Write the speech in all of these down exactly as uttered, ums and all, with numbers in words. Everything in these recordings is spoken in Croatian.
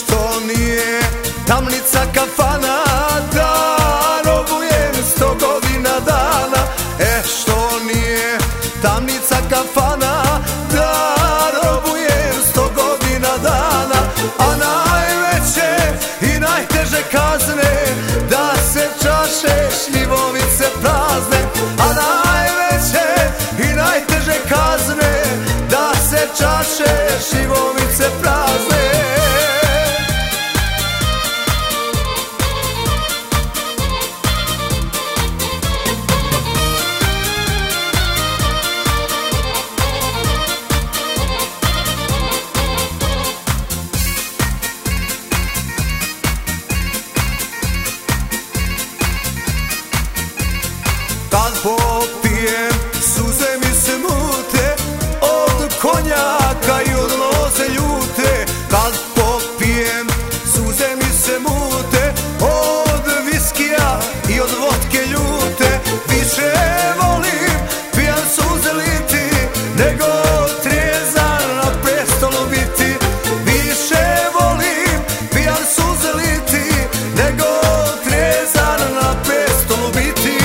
što nije tamnica kafana, da robujem sto godina dana. E što nije tamnica kafana, da robujem sto godina dana. A najveće i najteže kazne, da se čaše šljivovice prazne. A najveće i najteže kazne, da se čaše šljivovice prazne. Kad popijem, suze mi se mute od konjaka i od loze ljute. Kad popijem, suze mi se mute od viskija i od vodke ljute. Više volim pijan suze liti, nego trijezan na prestolu biti. Više volim pijan suze liti, nego trijezan na prestolu biti.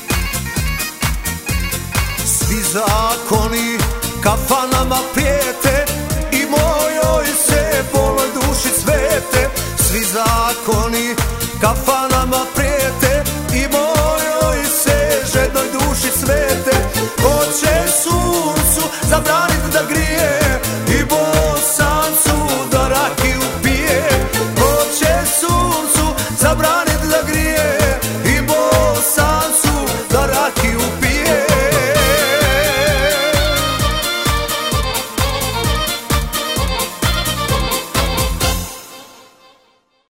Svi zakoni kafanama prijete,